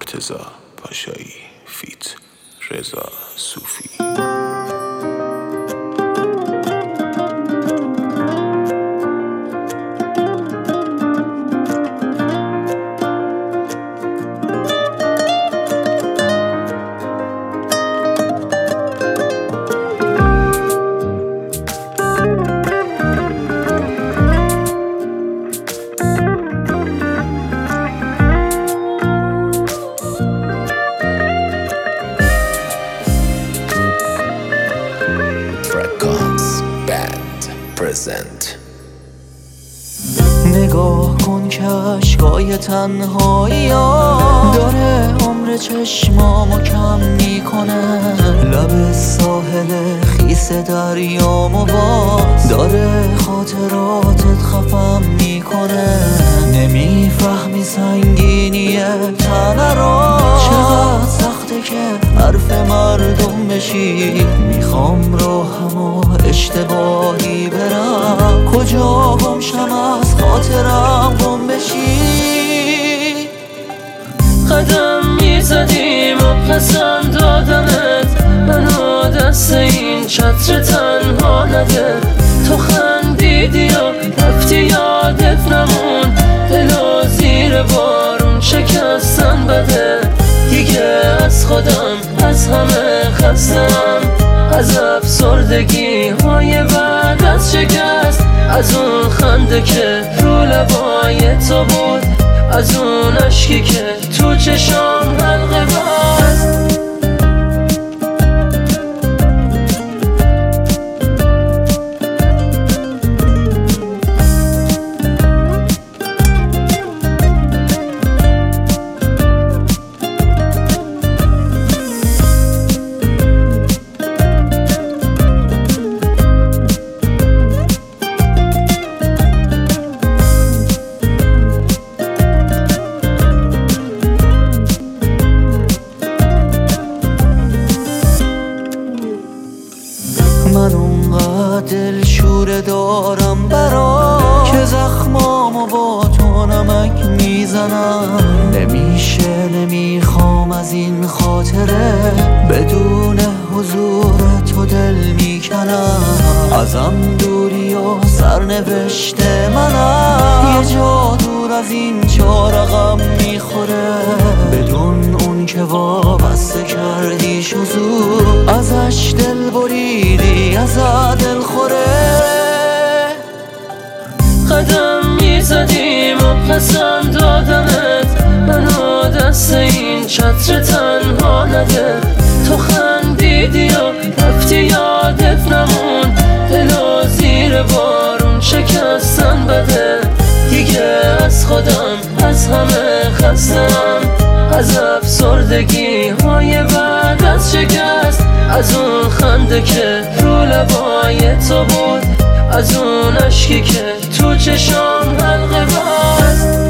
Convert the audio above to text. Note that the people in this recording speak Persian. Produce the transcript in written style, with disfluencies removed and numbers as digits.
مرتضی پاشایی فیت رضا صوفی. نگاه کن که عشقای تنهایی داره عمر چشمامو کم میکنه، لب ساحل خیس دریامو باز داره خاطراتت خفم میکنه. نمیفهمی سنگینی تنه را چقدر سخته که حرف مردم بشی. میخوام راهمو اشتباهی برم، کجا گم شم از خاطرم گم بشی. قدم میزدیم و پسند دادمت، منو دست این چتر تنها نده. تو خندیدی و رفتی یادت نمون، دلو زیر بارون شکستن بده. دیگه از خودم از همه خستم، از افسردگی های بعد از شکست، از اون خنده که رو لبای تو بود، از اون عشقی که تو چشام حلقه بست. من اونقدر دلشوره دارم برا که زخمامو با تو نمک میزنم. نمیشه نمیخوام از این خاطره بدون حضور تو دل میکنم. ازم دوری و سرنوشت منم، یه جا دور از این چهار رقم میخوره. بدون اون که وابسته کردی شزور، ازش دل بریدی از دل خوره. قدم میزدیم و پسند دادمت، منو دست این چتر تنها نده. تو خندیدی و رفتی یادت نمون، دلو زیر بارون شکستن بده. دیگه از خودم از همه خستم، از افسردگی های بعد از شکست، از اون خنده که رو لبای تو بود، از اون عشقی که تو چشام حلقه بست.